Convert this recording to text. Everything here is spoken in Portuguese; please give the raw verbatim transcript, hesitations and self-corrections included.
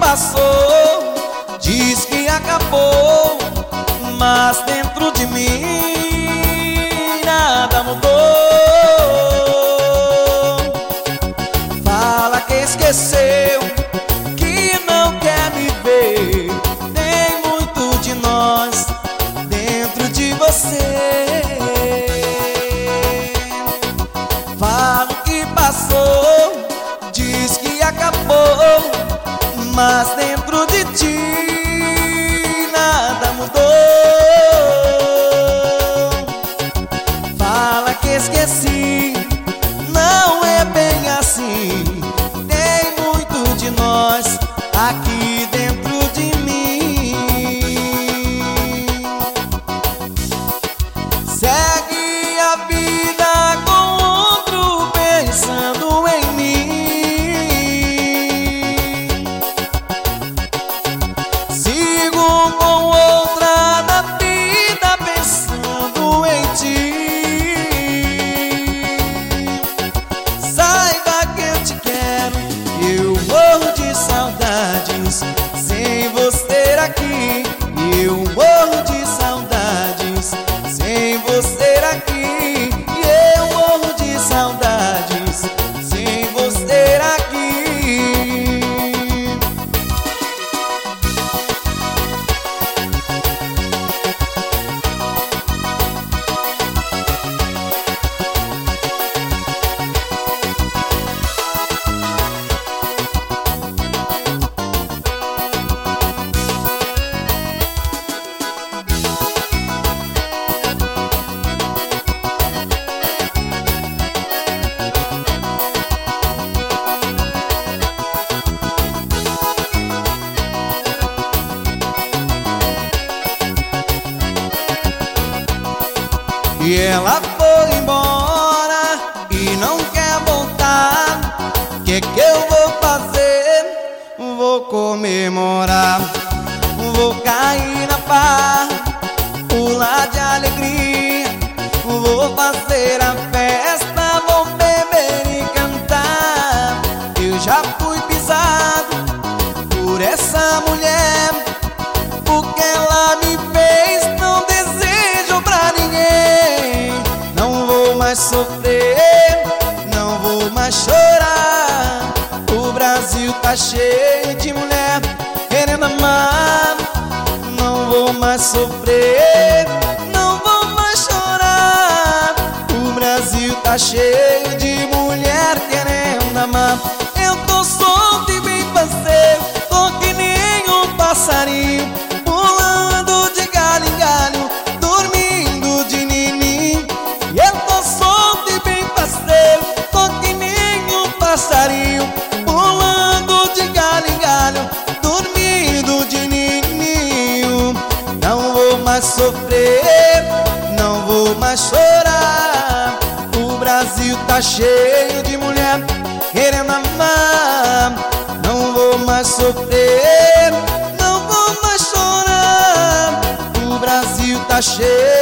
passou, diz que acabou, mas dentro de mim nada mudou. Fala que esqueceu, que não quer me ver. Tem muito de nós dentro de você. Fala que passou, diz que acabou, mas dentro de ti nada mudou. Fala que esqueci, não é bem assim. Tem muito de nós aqui dentro de mim. Segue a vida com outro pensando em mim. Sigo com outra da vida pensando em ti. Saiba que eu te quero, eu morro de saudades sem você aqui. Eu morro de saudades sem você aqui. E eu morro de saudades sem você aqui. E ela foi embora e não quer voltar. Que que eu vou fazer? Vou comemorar, vou cair na paz, pular de alegria, vou fazer a festa, vou beber e cantar. Eu já fui pisado por essa mulher, porque ela me fez, não desejo pra ninguém. Não vou mais sofrer, não vou mais chorar. O Brasil tá cheio de mulher querendo amar. Não vou mais sofrer, não vou mais chorar. O Brasil tá cheio de mulher querendo amar. Eu tô solto e bem parceiro, tô que nem um passarinho, pulando de galho em galho, dormindo de nininho. E eu tô solto e bem parceiro, tô que nem um passarinho, pulando de galho em galho, dormindo de nininho. Não vou mais sofrer, não vou mais chorar. O Brasil tá cheio de mulher querendo amar. Não vou mais sofrer, não vou mais chorar. O Brasil tá cheio